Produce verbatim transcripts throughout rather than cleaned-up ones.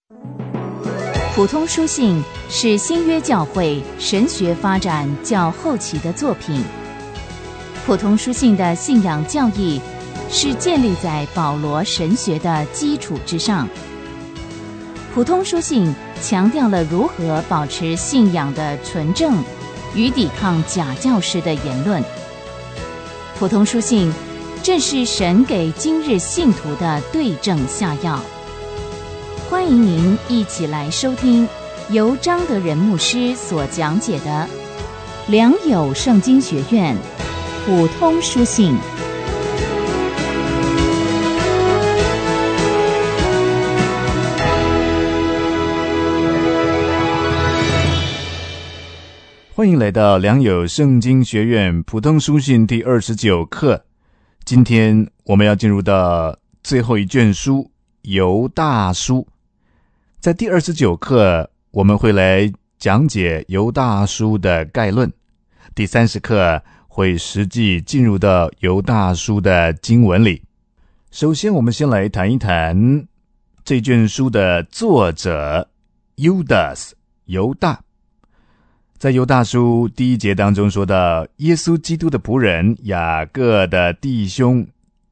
普通书信是新约教会神学发展较后期的作品。普通书信的信仰教义是建立在保罗神学的基础之上。普通书信强调了如何保持信仰的纯正与抵抗假教师的言论。普通书信正是神给今日信徒的对症下药。欢迎您一起来收听由张德仁牧师所讲解的良友圣经学院普通书信。 欢迎来到良友圣经学院普通书信第二十九课。今天我们要进入到最后一卷书犹大书。在第二十九课，我们会来讲解犹大书的概论。第三十课会实际进入到犹大书的经文里。首先，我们先来谈一谈这卷书的作者 Judas 犹大。在犹大书第一节当中说到，耶稣基督的仆人雅各的弟兄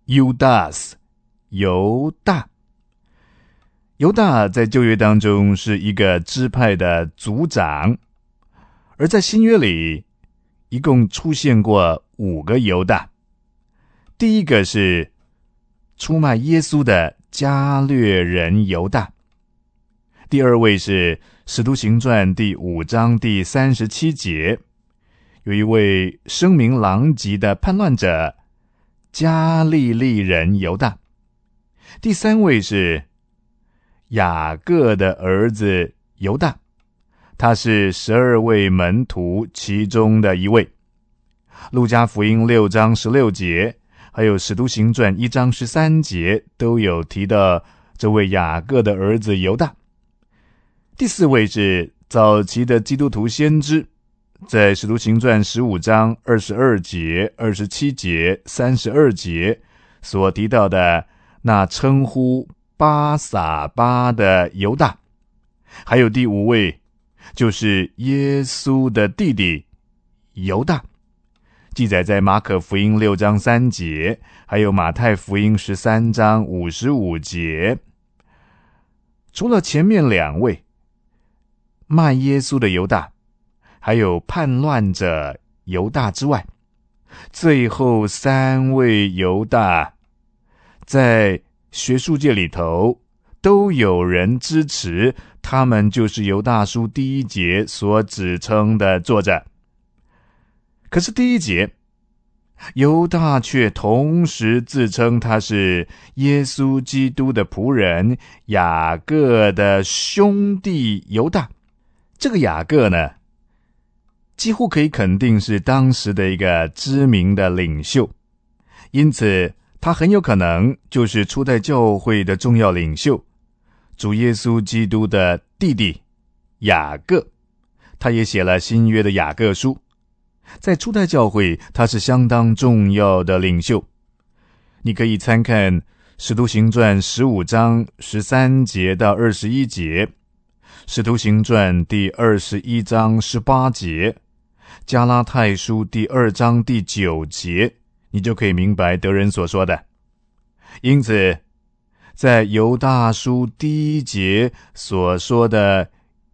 Judas 犹大。犹大在旧约当中是一个支派的族长，而在新约里一共出现过五个犹大。第一个是出卖耶稣的加略人犹大，第二位是使徒行传第五章第三十七节，有一位声名狼藉的叛乱者加利利人犹大。第三位是雅各的儿子犹大，他是十二位门徒其中的一位。路加福音六章十六节，还有使徒行传一章十三节都有提到这位雅各的儿子犹大。第四位是早期的基督徒先知，在使徒行传十五章二十二节、二十七节、三十二节所提到的那称呼巴撒巴的犹大。还有第五位就是耶稣的弟弟犹大，记载在马可福音六章三节，还有马太福音十三章五十五节。除了前面两位卖耶稣的犹大，还有叛乱者犹大之外，最后三位犹大在学术界里头都有人支持，他们就是犹大书第一节所指称的作者。可是第一节犹大却同时自称他是耶稣基督的仆人雅各的兄弟犹大。这个雅各呢，几乎可以肯定是当时的一个知名的领袖，因此他很有可能就是初代教会的重要领袖，主耶稣基督的弟弟雅各。他也写了新约的雅各书，在初代教会他是相当重要的领袖。你可以参看使徒行传十五章十三节到二十一节，使徒行传第二十一章十八节，加拉太书第二章第九节，你就可以明白德人所说的。因此在犹大书第一节所说的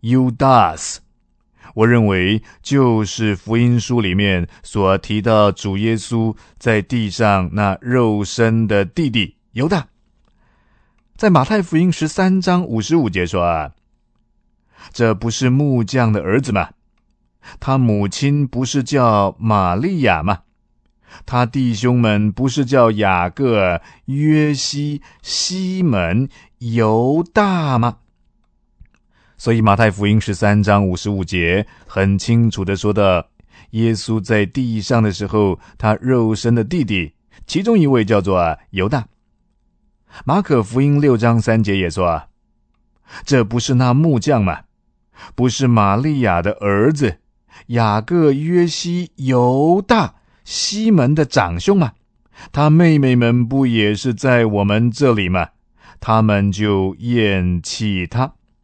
Judas， 我认为就是福音书里面所提到主耶稣在地上那肉身的弟弟犹大。在马太福音十三章五十五节说啊，这不是木匠的儿子吗？他母亲不是叫玛利亚吗？他弟兄们不是叫雅各、约西、西门、犹大吗？所以马太福音十三章五十五节很清楚地说到，耶稣在地上的时候，他肉身的弟弟其中一位叫做犹大。马可福音六章三节也说，这不是那木匠吗？不是玛利亚的儿子雅各、约西、犹大、西门的长兄吗？他妹妹们不也是在我们这里吗？他们就厌弃他。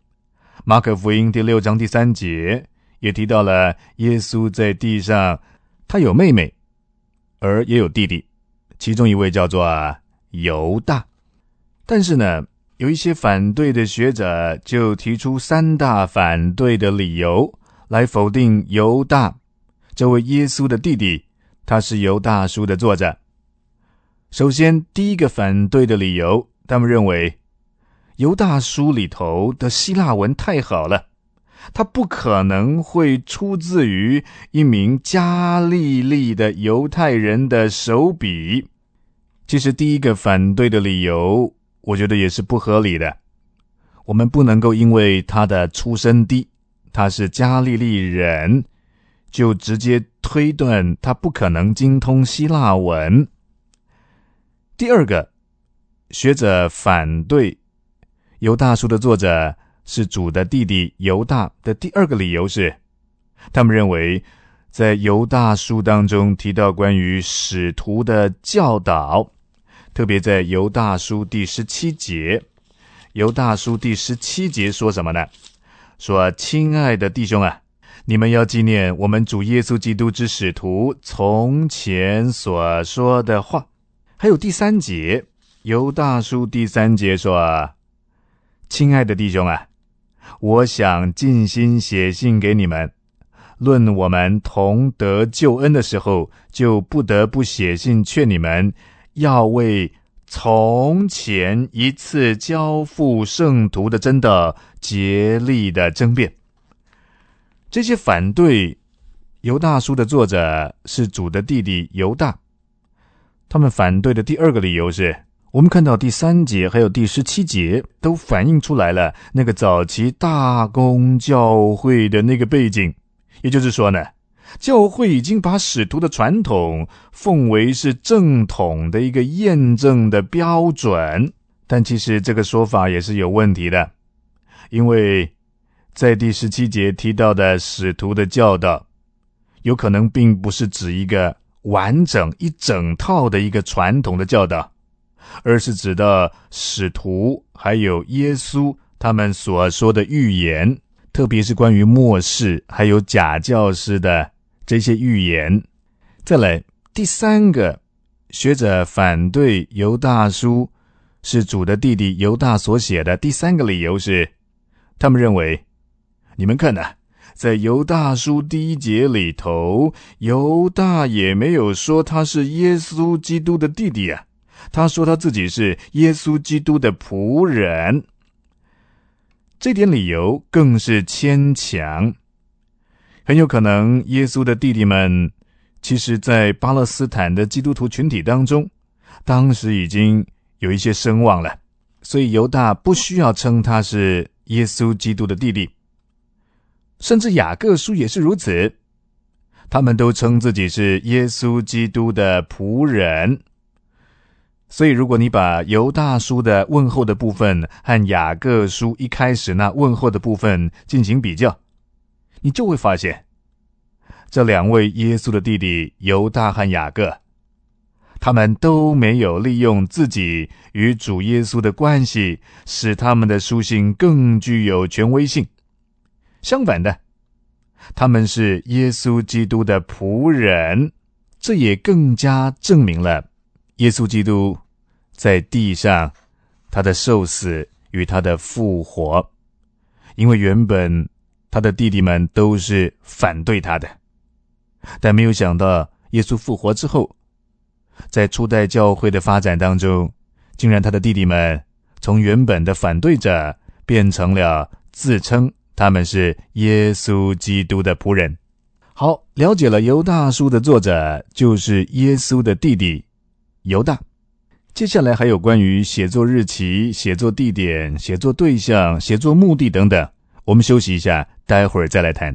马可福音第六章第三节也提到了耶稣在地上，他有妹妹，而也有弟弟，其中一位叫做犹大。但是呢，有一些反对的学者就提出三大反对的理由来否定犹大这位耶稣的弟弟，他是犹大书的作者。首先，第一个反对的理由，他们认为犹大书里头的希腊文太好了，它不可能会出自于一名加利利的犹太人的手笔。其实第一个反对的理由，我觉得也是不合理的。我们不能够因为他的出身低，他是加利利人，就直接推断他不可能精通希腊文。第二个，学者反对犹大书的作者是主的弟弟犹大的第二个理由是，他们认为在犹大书当中提到关于使徒的教导，特别在犹大书第十七节，犹大书第十七节说什么呢？说，亲爱的弟兄啊，你们要纪念我们主耶稣基督之使徒从前所说的话。还有第三节，犹大书第三节说，亲爱的弟兄啊，我想尽心写信给你们，论我们同得救恩的时候，就不得不写信劝你们，要为从前一次交付圣徒的真道竭力的争辩。这些反对犹大书的作者是主的弟弟犹大，他们反对的第二个理由是，我们看到第三节还有第十七节都反映出来了那个早期大公教会的那个背景。也就是说呢，教会已经把使徒的传统奉为是正统的一个验证的标准，但其实这个说法也是有问题的，因为在第十七节提到的使徒的教导，有可能并不是指一个完整一整套的一个传统的教导，而是指的使徒还有耶稣他们所说的预言，特别是关于末世还有假教师的这些预言。再来，第三个学者反对犹大书是主的弟弟犹大所写的第三个理由是，他们认为，你们看啊，在犹大书第一节里头，犹大也没有说他是耶稣基督的弟弟啊，他说他自己是耶稣基督的仆人。这点理由更是牵强，很有可能耶稣的弟弟们其实在巴勒斯坦的基督徒群体当中，当时已经有一些声望了，所以犹大不需要称他是耶稣基督的弟弟。甚至雅各书也是如此，他们都称自己是耶稣基督的仆人。所以如果你把犹大书的问候的部分和雅各书一开始那问候的部分进行比较，你就会发现，这两位耶稣的弟弟犹大和雅各，他们都没有利用自己与主耶稣的关系，使他们的书信更具有权威性。相反的，他们是耶稣基督的仆人，这也更加证明了耶稣基督在地上他的受死与他的复活。因为原本他的弟弟们都是反对他的，但没有想到耶稣复活之后，在初代教会的发展当中，竟然他的弟弟们从原本的反对者变成了自称他们是耶稣基督的仆人。好，了解了犹大书的作者就是耶稣的弟弟犹大。接下来还有关于写作日期、写作地点、写作对象、写作目的等等，我们休息一下，待会儿再来谈。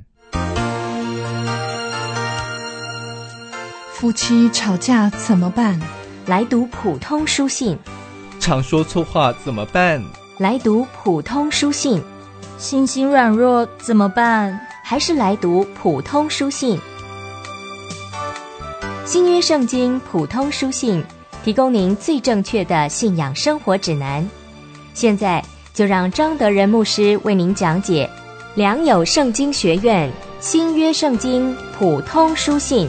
夫妻吵架怎么办？ 来读普通书信。 常说错话怎么办？ 来读普通书信。 心心软弱怎么办？ 还是来读普通书信。新约圣经普通书信，提供您最正确的信仰生活指南。现在就让张德仁牧师为您讲解良友圣经学院新约圣经普通书信。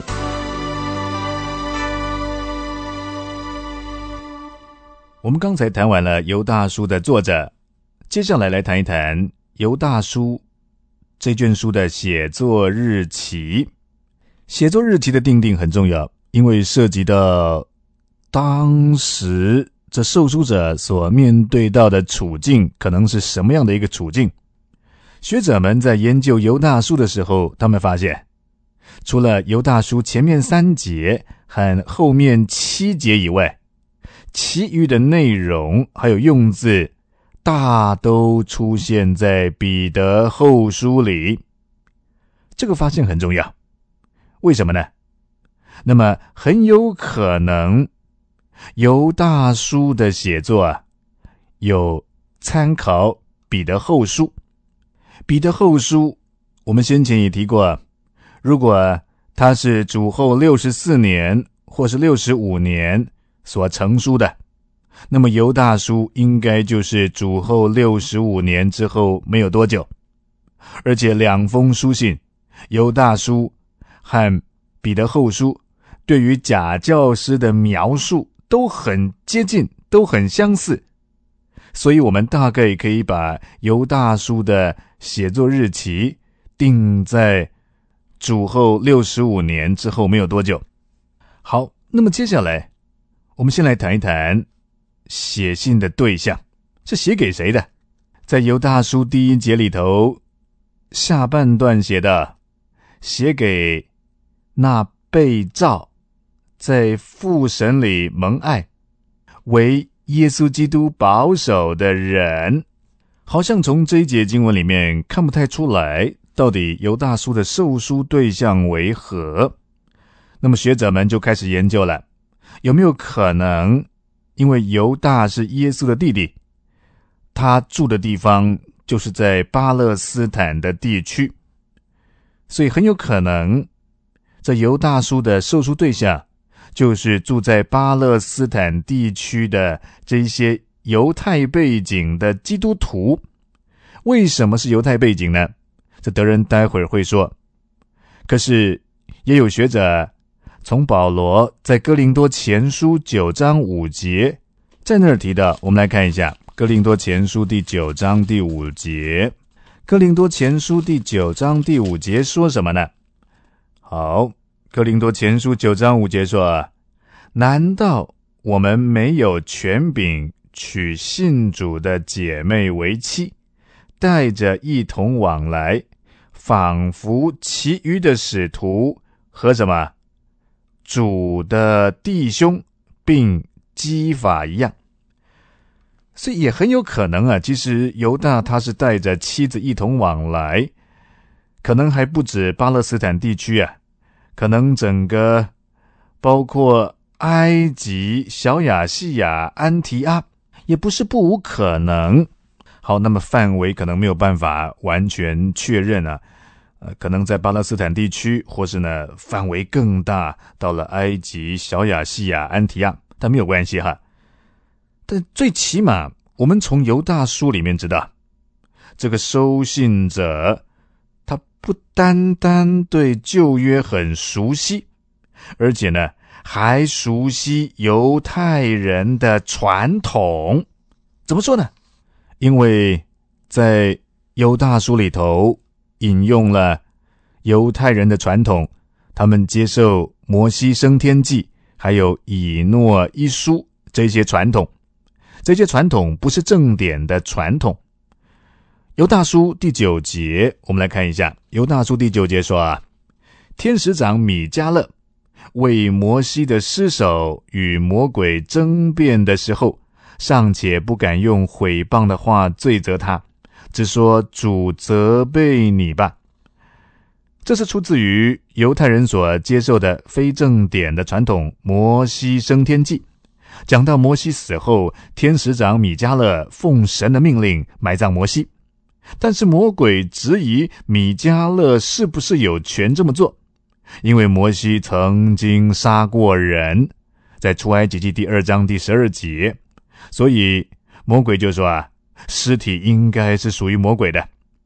我们刚才谈完了犹大书的作者，接下来来谈一谈犹大书这卷书的写作日期。写作日期的定定很重要，因为涉及到当时这受书者所面对到的处境可能是什么样的一个处境。学者们在研究犹大书的时候，他们发现除了犹大书前面三节和后面七节以外，其余的内容还有用字大都出现在彼得后书里。这个发现很重要，为什么呢？那么很有可能犹大书的写作啊，有参考彼得后书。彼得后书我们先前也提过，如果他是主后六十四年或是六十五年所成书的，那么犹大书应该就是主后六十五年之后没有多久。而且两封书信，犹大书和彼得后书，对于假教师的描述都很接近，都很相似。所以我们大概可以把犹大书的写作日期定在主后六十五年之后没有多久。好，那么接下来我们先来谈一谈写信的对象是写给谁的。在犹大书第一节里头，下半段写的写给那被召在父神里蒙爱为耶稣基督保守的人。好像从这一节经文里面看不太出来到底犹大书的受书对象为何。那么学者们就开始研究了，有没有可能因为犹大是耶稣的弟弟，他住的地方就是在巴勒斯坦的地区，所以很有可能这犹大书的受书对象就是住在巴勒斯坦地区的这一些犹太背景的基督徒。为什么是犹太背景呢？这德仁待会儿会说。可是也有学者从保罗在哥林多前书九章五节在那儿提到，我们来看一下哥林多前书第九章第五节。哥林多前书第九章第五节说什么呢？好，哥林多前书九章五节说，难道我们没有权柄娶信主的姐妹为妻，带着一同往来，仿佛其余的使徒和什么主的弟兄并基法一样。所以也很有可能啊，其实犹大他是带着妻子一同往来，可能还不止巴勒斯坦地区啊，可能整个包括埃及、小亚细亚、安提阿也不是不无可能。好，那么范围可能没有办法完全确认啊，呃，可能在巴勒斯坦地区，或是呢范围更大，到了埃及、小亚细亚、安提阿，但没有关系哈。但最起码我们从犹大书里面知道，这个收信者他不单单对旧约很熟悉，而且呢还熟悉犹太人的传统。怎么说呢？因为在犹大书里头引用了犹太人的传统，他们接受摩西升天记还有以诺一书这些传统，这些传统不是正典的传统。犹大书第九节，我们来看一下，犹大书第九节说啊，天使长米迦勒为摩西的尸首与魔鬼争辩的时候，尚且不敢用毁谤的话罪责他，只说主责备你吧。这是出自于犹太人所接受的非正典的传统摩西升天记，讲到摩西死后，天使长米迦勒奉神的命令埋葬摩西，但是魔鬼质疑米迦勒是不是有权这么做，因为摩西曾经杀过人，在出埃及记第二章第十二节，所以魔鬼就说啊，尸体应该是属于魔鬼的。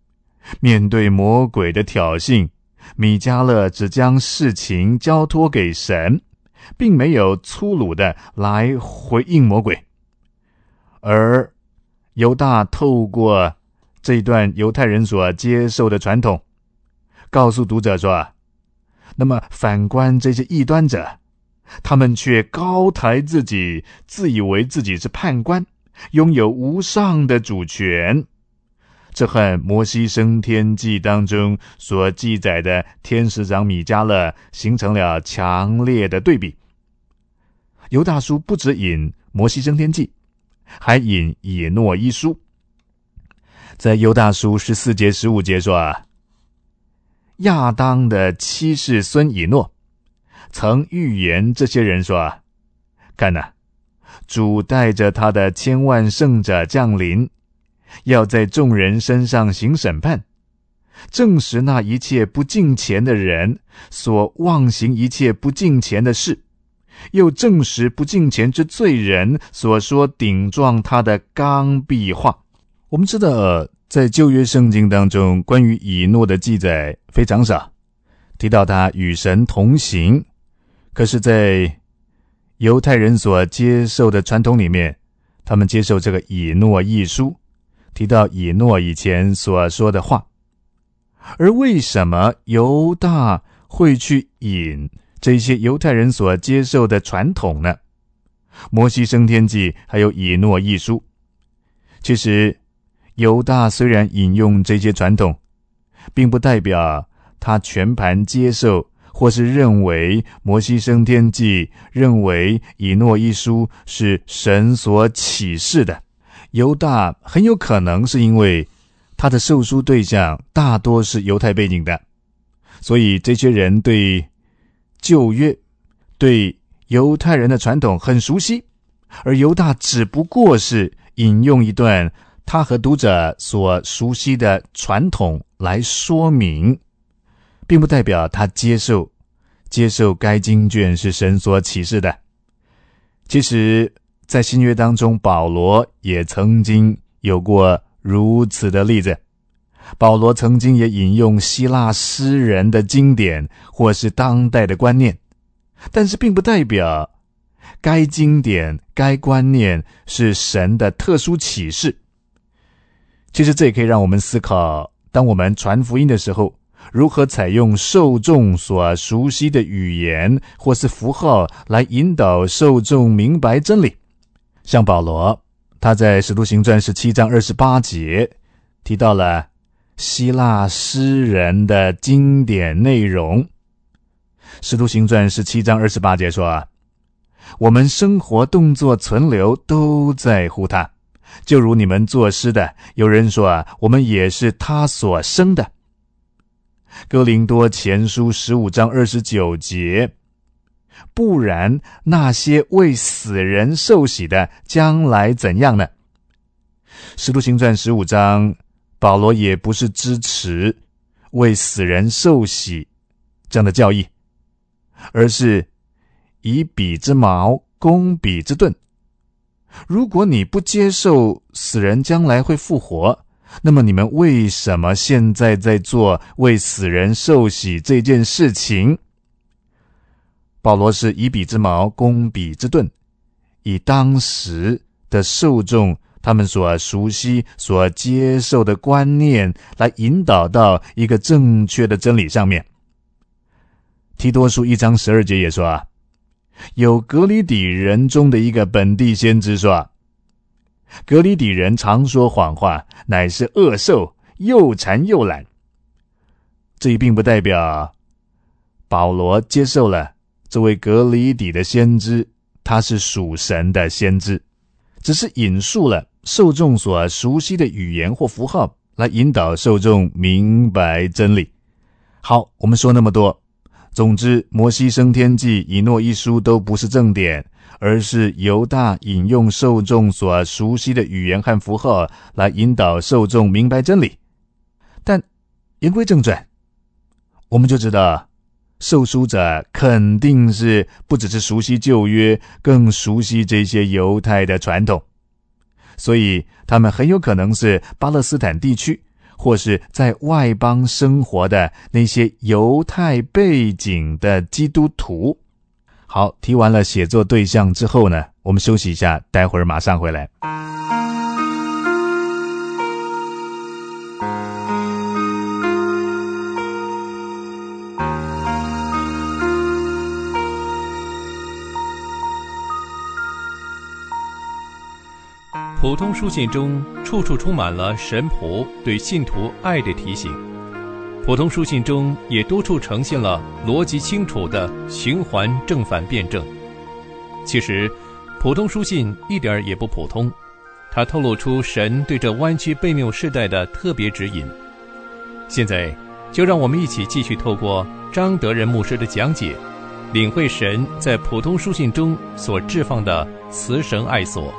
面对魔鬼的挑衅，米迦勒只将事情交托给神，并没有粗鲁的来回应魔鬼。而犹大透过这一段犹太人所接受的传统，告诉读者说，那么反观这些异端者，他们却高抬自己，自以为自己是判官，拥有无上的主权。这和摩西升天记当中所记载的天使长米迦勒形成了强烈的对比。犹大书不只引摩西升天记，还引以诺一书。在犹大书十四节十五节说啊，亚当的七世孙以诺曾预言这些人说啊，看哪，主带着他的千万圣者降临，要在众人身上行审判，证实那一切不敬虔的人所妄行一切不敬虔的事，又证实不敬虔之罪人所说顶撞他的刚愎话。我们知道在旧约圣经当中，关于以诺的记载非常少，提到他与神同行。可是在犹太人所接受的传统里面，他们接受这个以诺一书，提到以诺以前所说的话。而为什么犹大会去引这些犹太人所接受的传统呢？摩西升天记还有以诺一书，其实犹大虽然引用这些传统，并不代表他全盘接受，或是认为摩西升天记，认为以诺一书是神所启示的。犹大很有可能是因为他的受书对象大多是犹太背景的，所以这些人对旧约、对犹太人的传统很熟悉，而犹大只不过是引用一段他和读者所熟悉的传统来说明，并不代表他接受接受该经卷是神所启示的。其实在新约当中，保罗也曾经有过如此的例子。保罗曾经也引用希腊诗人的经典或是当代的观念，但是并不代表该经典该观念是神的特殊启示。其实这也可以让我们思考，当我们传福音的时候，如何采用受众所熟悉的语言或是符号来引导受众明白真理。像保罗，他在使徒行传十七章二十八节提到了希腊诗人的经典内容。使徒行传十七章二十八节说啊，我们生活动作存留都在乎他，就如你们作诗的，有人说啊，我们也是他所生的。哥林多前书十五章二十九节，不然那些为死人受洗的将来怎样呢？使徒行传十五章，保罗也不是支持为死人受洗这样的教义，而是以彼之矛攻彼之盾。如果你不接受死人将来会复活，那么你们为什么现在在做为死人受洗这件事情？保罗是以彼之矛攻彼之盾，以当时的受众他们所熟悉所接受的观念来引导到一个正确的真理上面。提多书一章十二节也说啊，有革哩底人中的一个本地先知说啊，革哩底人常说谎话，乃是恶兽，又馋又懒。这也并不代表保罗接受了这位革哩底的先知，他是属神的先知，只是引述了受众所熟悉的语言或符号来引导受众明白真理。好，我们说那么多，总之摩西升天记、以诺一书都不是正典，而是犹大引用受众所熟悉的语言和符号来引导受众明白真理。但言归正传，我们就知道受书者肯定是不只是熟悉旧约，更熟悉这些犹太的传统，所以他们很有可能是巴勒斯坦地区或是在外邦生活的那些犹太背景的基督徒。好，提完了写作对象之后呢，我们休息一下，待会儿马上回来。 普通书信中处处充满了神仆对信徒爱的提醒，普通书信中也多处呈现了逻辑清楚的循环正反辩证。其实普通书信一点也不普通，它透露出神对这弯曲悖谬世代的特别指引。现在就让我们一起继续透过张德仁牧师的讲解，领会神在普通书信中所置放的慈神爱所。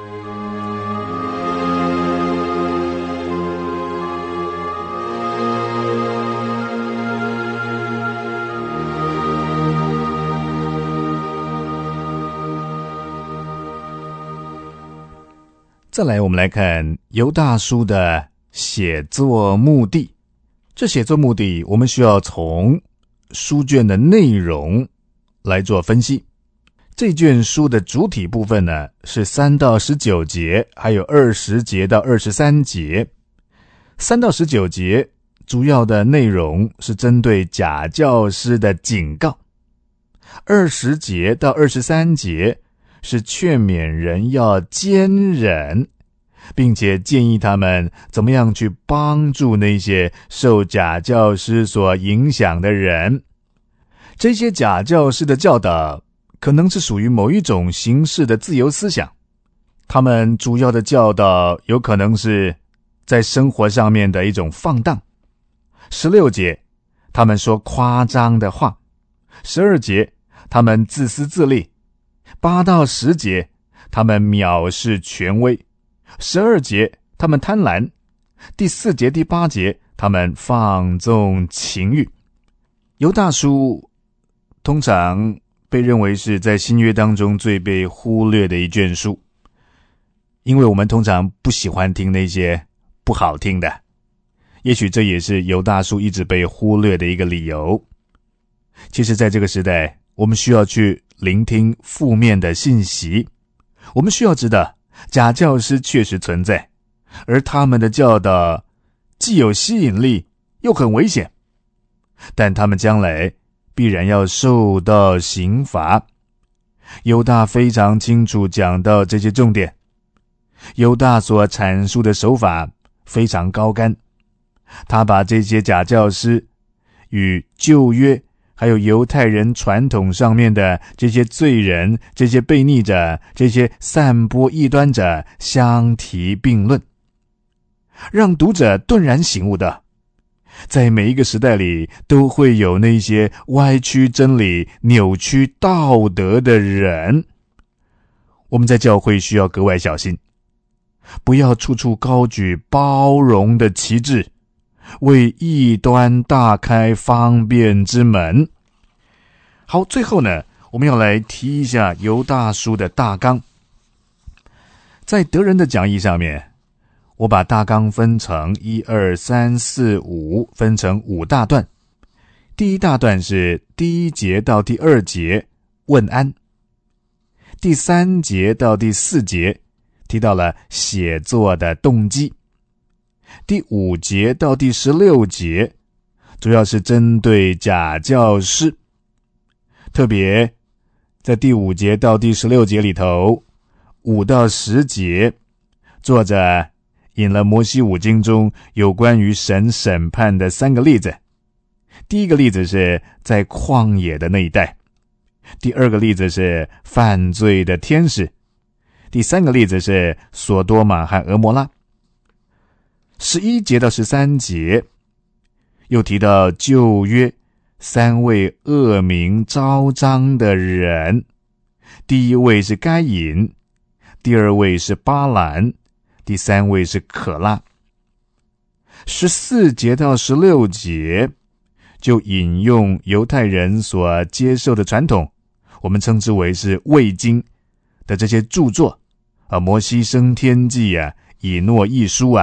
再来，我们来看犹大书的写作目的。这写作目的，我们需要从书卷的内容来做分析。这卷书的主体部分呢，是三到十九节，还有二十节到二十三节。三到十九节主要的内容是针对假教师的警告，二十节到二十三节是劝勉人要坚忍，并且建议他们怎么样去帮助那些受假教师所影响的人。这些假教师的教导可能是属于某一种形式的自由思想，他们主要的教导有可能是在生活上面的一种放荡。十六节，他们说夸张的话；十二节，他们自私自利；八到十节，他们藐视权威；十二节，他们贪婪；第四节、第八节，他们放纵情欲。犹大书通常被认为是在新约当中最被忽略的一卷书，因为我们通常不喜欢听那些不好听的，也许这也是犹大书一直被忽略的一个理由。其实在这个时代，我们需要去聆听负面的信息，我们需要知道假教师确实存在，而他们的教导既有吸引力又很危险，但他们将来必然要受到刑罚。犹大非常清楚讲到这些重点，犹大所阐述的手法非常高竿，他把这些假教师与旧约还有犹太人传统上面的这些罪人、这些悖逆者、这些散播异端者相提并论，让读者顿然醒悟的，在每一个时代里都会有那些歪曲真理、扭曲道德的人。我们在教会需要格外小心，不要处处高举包容的旗帜，为异端大开方便之门。好，最后呢，我们要来提一下犹大书的大纲。在德仁的讲义上面，我把大纲分成一二三四五，分成五大段。第一大段是第一节到第二节问安，第三节到第四节提到了写作的动机，第五节到第十六节主要是针对假教师，特别在第五节到第十六节里头，五到十节作者引了摩西五经中有关于神审判的三个例子。第一个例子是在旷野的那一带，第二个例子是犯罪的天使，第三个例子是索多玛和俄摩拉。十一节到十三节又提到旧约三位恶名昭彰的人，第一位是该隐，第二位是巴兰，第三位是可拉。十四节到十六节就引用犹太人所接受的传统，我们称之为是未经的这些著作啊，摩西升天记啊，以诺一书啊，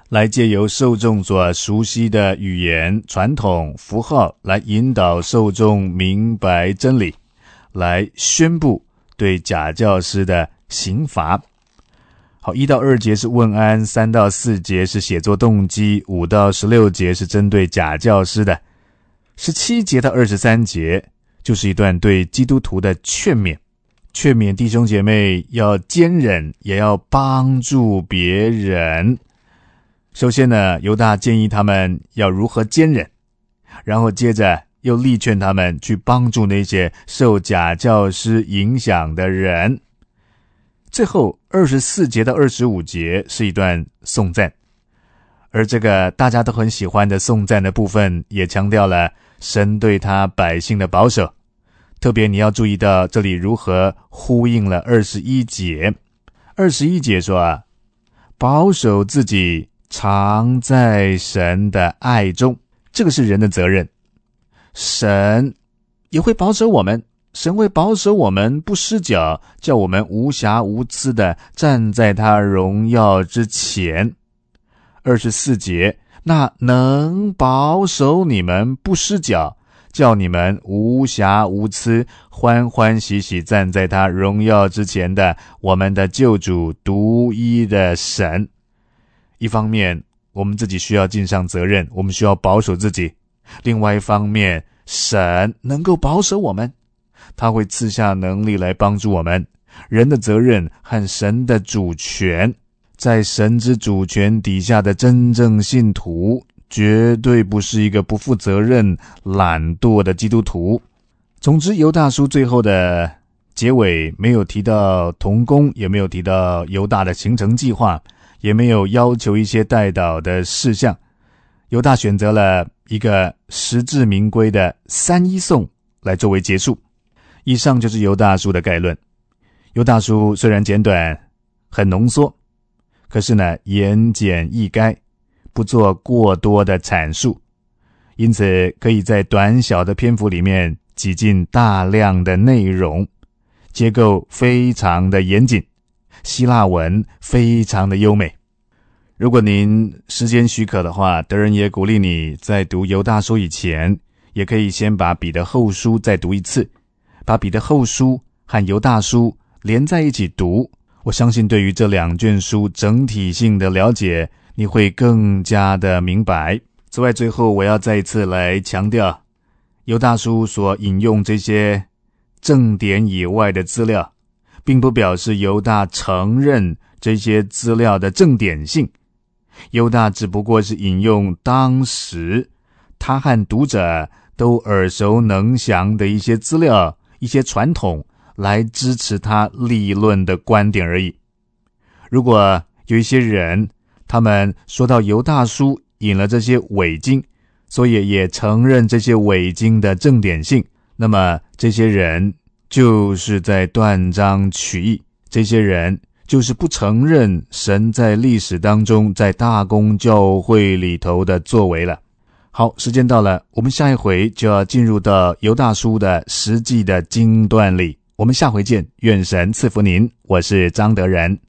来借由受众所熟悉的语言、传统、符号来引导受众明白真理，来宣布对假教师的刑罚。好，一到二节是问安，三到四节是写作动机，五到十六节是针对假教师的，十七节到二十三节就是一段对基督徒的劝勉，劝勉弟兄姐妹要坚忍，也要帮助别人。首先呢，犹大建议他们要如何坚忍，然后接着又力劝他们去帮助那些受假教师影响的人。最后二十四节到二十五节是一段颂赞，而这个大家都很喜欢的颂赞的部分也强调了神对他百姓的保守，特别你要注意到这里如何呼应了二十一节。二十一节说啊，保守自己常在神的爱中，这个是人的责任，神也会保守我们，神会保守我们不失脚，叫我们无瑕无疵的站在他荣耀之前。二十四节，那能保守你们不失脚，叫你们无瑕无疵，欢欢喜喜站在他荣耀之前的我们的救主独一的神。一方面我们自己需要尽上责任，我们需要保守自己，另外一方面神能够保守我们，他会赐下能力来帮助我们。人的责任和神的主权，在神之主权底下的真正信徒绝对不是一个不负责任懒惰的基督徒。总之犹大书最后的结尾没有提到同工，也没有提到犹大的行程计划，也没有要求一些代祷的事项。犹大选择了一个实至名归的三一颂来作为结束。以上就是犹大书的概论。犹大书虽然简短很浓缩，可是呢言简意赅，不做过多的阐述，因此可以在短小的篇幅里面挤进大量的内容，结构非常的严谨，希腊文非常的优美。如果您时间许可的话，德仁也鼓励你在读犹大书以前，也可以先把彼得后书再读一次，把彼得后书和犹大书连在一起读，我相信对于这两卷书整体性的了解，你会更加的明白。此外，最后我要再一次来强调，犹大书所引用这些正典以外的资料，并不表示犹大承认这些资料的正典性。犹大只不过是引用当时他和读者都耳熟能详的一些资料、一些传统来支持他立论的观点而已。如果有一些人他们说到犹大书引了这些伪经，所以也承认这些伪经的正典性，那么这些人就是在断章取义，这些人就是不承认神在历史当中在大公教会里头的作为了。好，时间到了，我们下一回就要进入到犹大书的实际的经段里，我们下回见，愿神赐福您，我是张德仁。